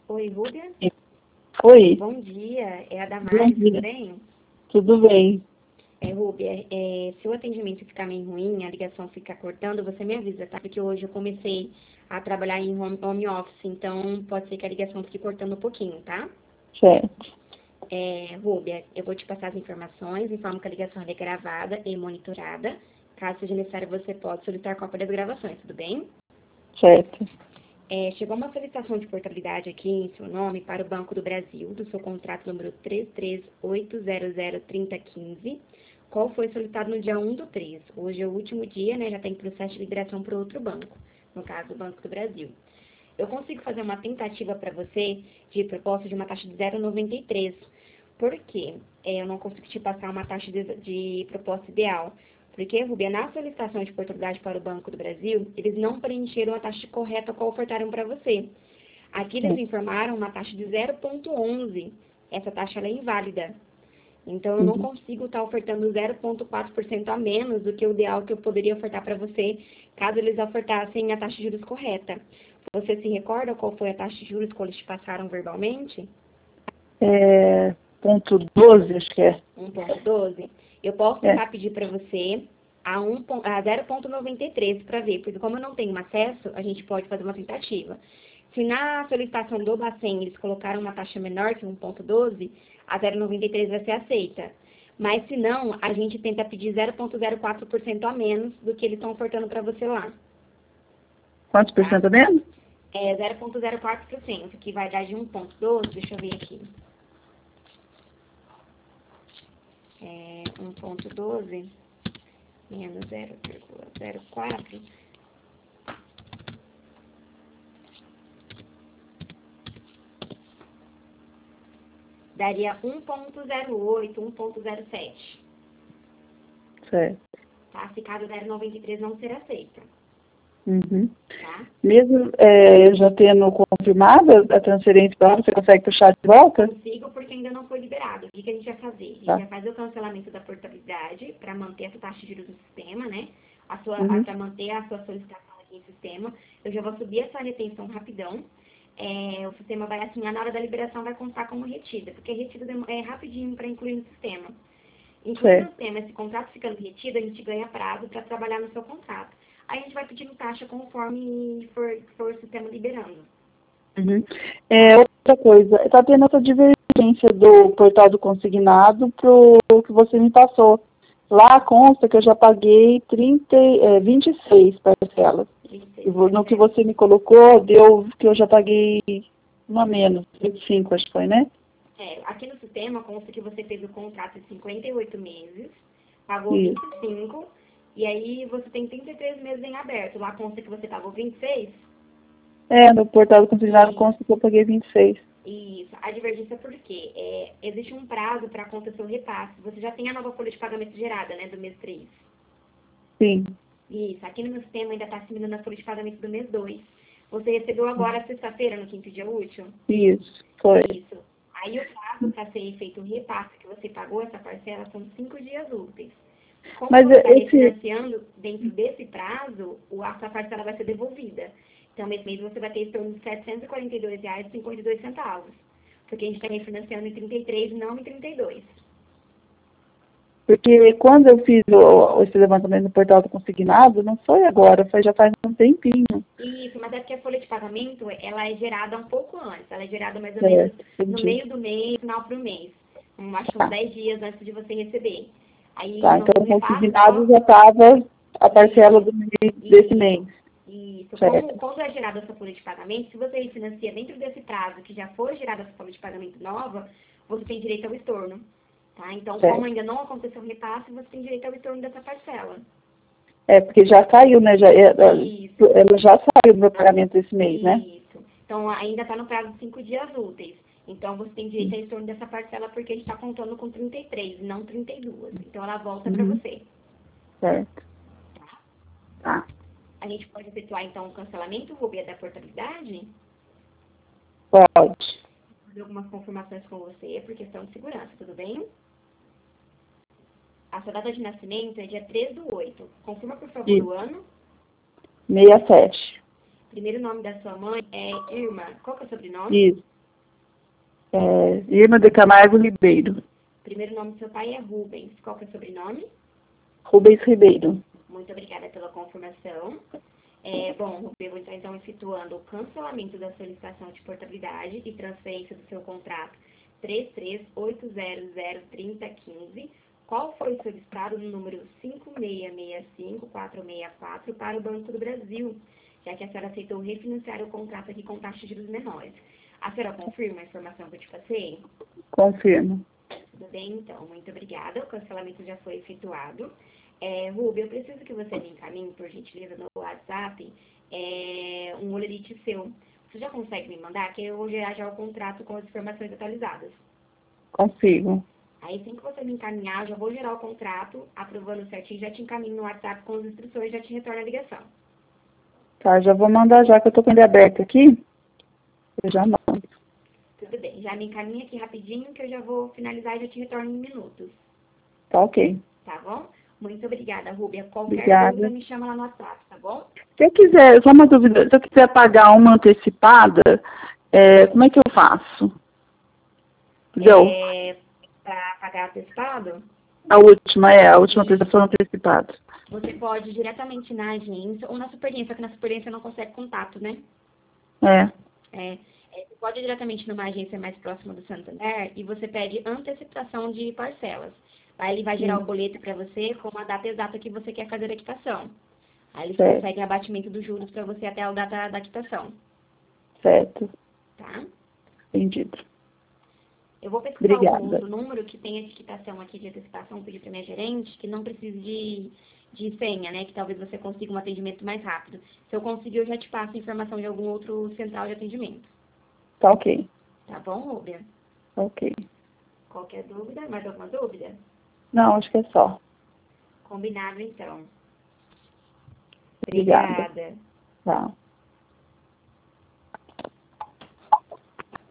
Oi, Rúbia. Oi, Bom dia. É a bom Damares, tudo dia. bem? Tudo bem? Rúbia, se o atendimento ficar meio ruim, a ligação ficar cortando, você me avisa, tá? Porque hoje eu comecei a trabalhar em home office, então pode ser que a ligação fique cortando um pouquinho, tá? Certo, Rúbia, eu vou te passar as informações, informo que a ligação é gravada e monitorada. Caso seja necessário, você pode solicitar cópia das gravações, tudo bem? certo. Chegou uma solicitação de portabilidade aqui em seu nome para o Banco do Brasil, do seu contrato número 33800315, qual foi solicitado no dia 1/3. Hoje é o último dia, né? Já tem processo de liberação para outro banco, no caso, o Banco do Brasil. Eu consigo fazer uma tentativa para você de proposta de uma taxa de 0,93. Por quê? Eu não consigo te passar uma taxa de proposta ideal. Porque, Rubia, na solicitação de portabilidade para o Banco do Brasil, eles não preencheram a taxa correta qual ofertaram para você. Aqui eles informaram uma taxa de 0,11. Essa taxa ela é inválida. Então, eu não Uhum. consigo estar ofertando 0,4% a menos do que o ideal que eu poderia ofertar para você, caso eles ofertassem a taxa de juros correta. Você se recorda qual foi a taxa de juros que eles te passaram verbalmente? Ponto 12, acho que é. 1,12? Eu posso É, tentar pedir para você a 0,93 para ver, porque como eu não tenho acesso, a gente pode fazer uma tentativa. Se na solicitação do Bacen eles colocaram uma taxa menor que 1,12, a 0,93 vai ser aceita. Mas se não, a gente tenta pedir 0,04% a menos do que eles estão ofertando para você lá, quantos por tá? cento a menos? 0,04%, que vai dar de 1,12, deixa eu ver aqui. 1,12 menos 0,04 daria 1,08, 1,07. Certo. Tá? Se caso 0,93 não ser aceita. Uhum. Tá? Mesmo eu já tendo confirmado a transferência para você consegue puxar de volta? Consigo porque ainda não foi liberado. O que a gente vai fazer? A gente Tá. vai fazer o cancelamento da portabilidade para manter essa taxa de juros no sistema, né? Uhum. Para manter a sua solicitação aqui no sistema. Eu já vou subir essa retenção rapidão. O sistema vai assinar, na hora da liberação vai contar como retida, porque retida é rapidinho para incluir no sistema. Incluindo no Certo. sistema, esse contrato ficando retido, a gente ganha prazo para trabalhar no seu contrato. Aí a gente vai pedindo taxa conforme for o sistema liberando. Uhum. Outra coisa, está tendo essa divergência do portal do consignado pro que você me passou. Lá consta que eu já paguei 26 parcelas. 26 No que parcelas. você me colocou, deu que eu já paguei uma menos, 25, acho que foi, né? Aqui no sistema consta que você fez o contrato de 58 meses, pagou Isso. 25, e aí você tem 33 meses em aberto. Lá consta que você pagou 26. No portal do consignado E consta que eu paguei 26. isso. A divergência por quê? Existe um prazo para acontecer o repasse. Você já tem a nova folha de pagamento gerada, né, do mês 3. Sim. Isso. Aqui no meu sistema ainda está assimilando a folha de pagamento do mês 2. Você recebeu agora sexta-feira, no quinto dia útil? Isso, foi. Isso. Aí o prazo para ser feito o repasse que você pagou, essa parcela, são 5 dias úteis. Como Mas você está esse. refinanciando dentro desse prazo, a sua parcela vai ser devolvida. Então, esse mês você vai ter em torno de R$ 742,52. Porque a gente está refinanciando em 33 e não em 32. Porque quando eu fiz esse levantamento no portal do consignado, não foi agora, já faz um tempinho. Isso, mas é porque a folha de pagamento, ela é gerada um pouco antes. Ela é gerada mais ou É, menos no entendi. meio do mês, final pro mês. Acho que uns Tá, 10 dias antes de você receber. Aí, tá. no Então o repasse, consignado só já estava a parcela isso, desse mês. isso, isso. Certo. Quando é gerada essa folha de pagamento, se você refinancia dentro desse prazo que já foi gerada essa folha de pagamento nova, você tem direito ao estorno. Tá? Então, como Certo. ainda não aconteceu o repasse, você tem direito ao estorno dessa parcela. Porque já saiu, né? Isso, Ela já saiu do meu pagamento desse mês, né? isso. Então, ainda está no prazo de 5 dias úteis. Então, você tem direito ao estorno dessa parcela porque a gente está contando com 33, não 32. Então, ela volta para Uhum. você. Certo. Tá. A gente pode efetuar, então, o cancelamento, Rubia, da portabilidade? Pode. Fazer algumas confirmações com você por questão de segurança, tudo bem? A sua data de nascimento é dia 3/8. Confirma, por favor, Isso. o ano. 67. Primeiro nome da sua mãe é Irma. Qual que é o sobrenome? Isso. Irma de Camargo Ribeiro. Primeiro nome do seu pai é Rubens. Qual que é o sobrenome? Rubens Ribeiro. Muito obrigada pela confirmação. Bom, Rubens, eu vou estar então efetuando o cancelamento da solicitação de portabilidade e transferência do seu contrato 3380033015. Qual foi solicitado no número 5665464 para o Banco do Brasil, já que a senhora aceitou refinanciar o contrato aqui com taxa de juros menores. A senhora confirma a informação que eu te passei? Confirmo. Tudo bem, então. Muito obrigada. O cancelamento já foi efetuado. Rubem, eu preciso que você me encaminhe, por gentileza, no WhatsApp, um olerite seu. Você já consegue me mandar? Que eu vou gerar já o contrato com as informações atualizadas. Consigo. Aí, assim que você me encaminhar, eu já vou gerar o contrato, aprovando certinho, já te encaminho no WhatsApp com as instruções e já te retorno a ligação. Tá, já vou mandar já que eu tô com ele aberto aqui. Eu já mando. Tudo bem. Já me encaminha aqui rapidinho que eu já vou finalizar e já te retorno em minutos. Tá ok. Tá bom? Muito obrigada, Rúbia. Qualquer Obrigada. dúvida, me chama lá no WhatsApp, tá bom? Se eu quiser, só uma dúvida, se eu quiser pagar uma antecipada, como é que eu faço? Entendeu? Para pagar atestado, A última prestação antecipada. você pode ir diretamente na agência ou na superintendência, só que na superintendência não consegue contato, né? Você pode ir diretamente numa agência mais próxima do Santander e você pede antecipação de parcelas. Aí ele vai gerar o boleto para você com a data exata que você quer fazer a quitação. Aí eles conseguem abatimento dos juros para você até a data da quitação. Certo. Tá? Entendido. Eu vou pesquisar Obrigada. algum outro número que tenha de quitação aqui de antecipação, pedir para minha gerente, que não precise de senha, né? Que talvez você consiga um atendimento mais rápido. Se eu conseguir, eu já te passo a informação de algum outro central de atendimento. Tá ok. Tá bom, Rúbia? Ok. Qualquer dúvida? Mais alguma dúvida? Não, acho que é só. Combinado, então. Obrigada. Obrigada. Tá.